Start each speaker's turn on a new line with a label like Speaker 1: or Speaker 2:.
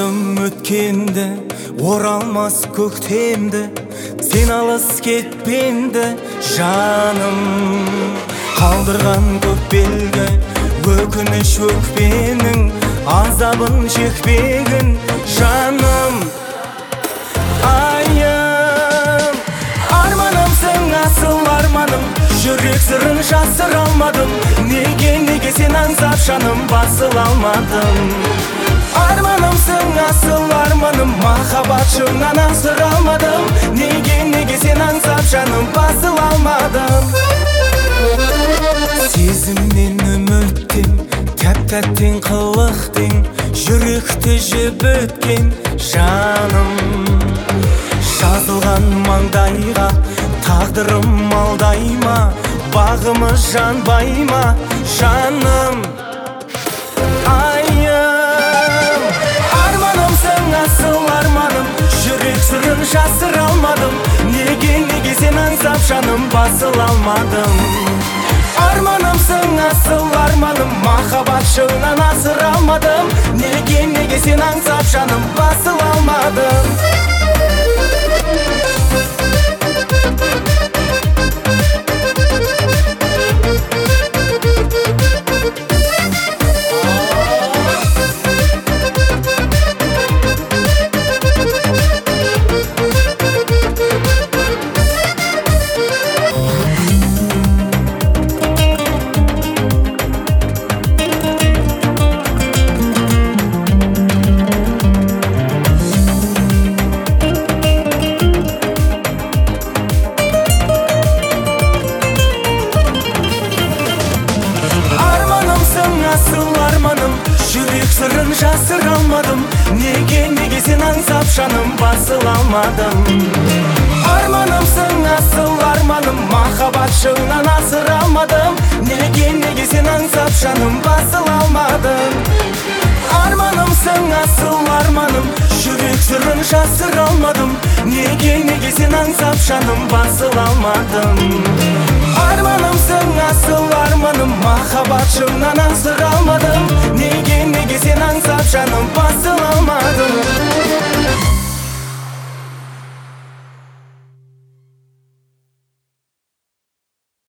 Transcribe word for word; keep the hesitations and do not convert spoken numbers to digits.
Speaker 1: Ойладым өткенді, оралмас көктемді, сен алыс кетпенді жаным. Қалдырған көп белгі, өкініш өкпенің азабын шекпегін жаным. Айым, арманымсың асыл арманым, жүрек сырын жасыра алмадым. Неге, неге сен аңсап жаным басыла алмадым. Арманымсың асыл арманым, махаббат шыңнан асыра алмадым. Неге, неге сен аңсап жаным басыла алмадым. Сезімнен үміттен, тәп-тәттен қылықтен, жүректі жеп өткен жаным. Жазылған маңдайға тағдырым алдай ма, бағымыз жанбай ма жаным. Айым, арманымсың асыл арманым, жүрек сырын жасыра алмадым. Неге, неге сен аңсап жаным басыла алмадым. Арманымсың асыл арманым, махаббат шыңнан асыра алмадым. Неге, неге сен аңсап жаным басыла алмадым. Асыл арманым, жүрек сырын жасыра алмадым. Неге, неге сен аңсап жаным басыла алмадым. Арманымсың асыл арманым, махаббат шыңнан асыра алмадым. Неге, неге сен аңсап жаным басыла алмадым. Арманымсың асыл арманым, жүрек сырын жасыра алмадым. Неге, неге сен аңсап жаным басыла алмадым. Арманымсың асыл арманым, махаббат шыңнан асыра алмадым. Неге, неге сен аңсап жаным басыла алмадым.